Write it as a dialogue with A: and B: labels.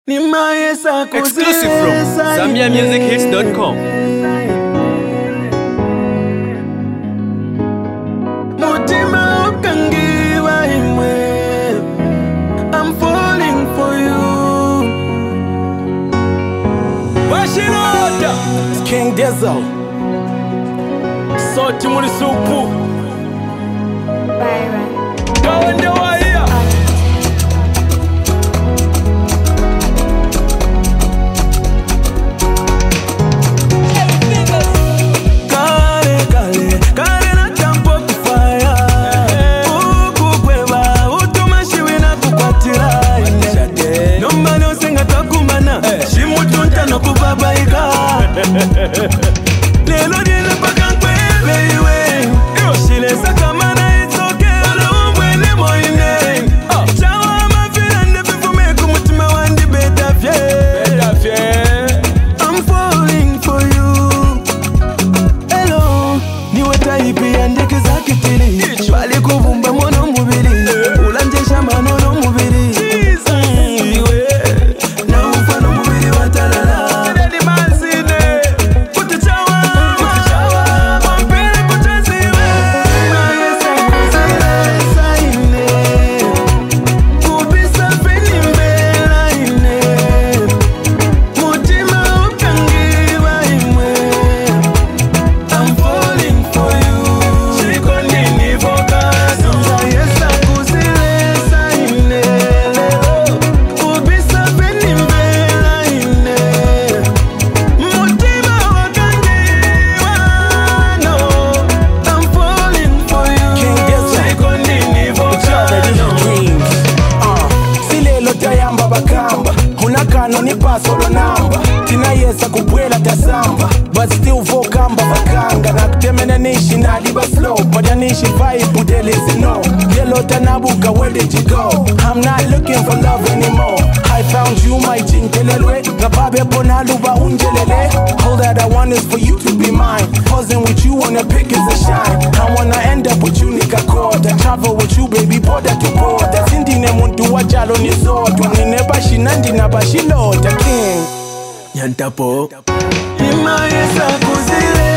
A: Exclusive from ZambiaMusicHits.com.
B: I'm falling for you. Washington, it's King Diesel. So Timuri Supu. Go in the way. Lelo dile pakankwe leiwe Shile sakamana it's okay Olo mwene moine Chawa mafila nefifume kumutima wandi beta fye I'm falling for you Hello Niwe taipi andeke za kitili Bali kuvumba mono mubili Ulanjesha manono mubili Solo number Tina yesa kubwela tasamba But still vokamba vakanga Nakutemene nishi na liba slow Moja nishi vibe udelezi no Yellow tanabuka where did you go I'm not looking for love anymore I found you my chinkelelwe Nababe pona luba unjelele All that I want is for you to be mine Posing with you on a pick is a shine I wanna end up with you nika quarter Travel with you baby border to border Sindine muntu wajalo nizoto Nine bashi nandi na bashi lota King Nyantapo Ima yesa kuzile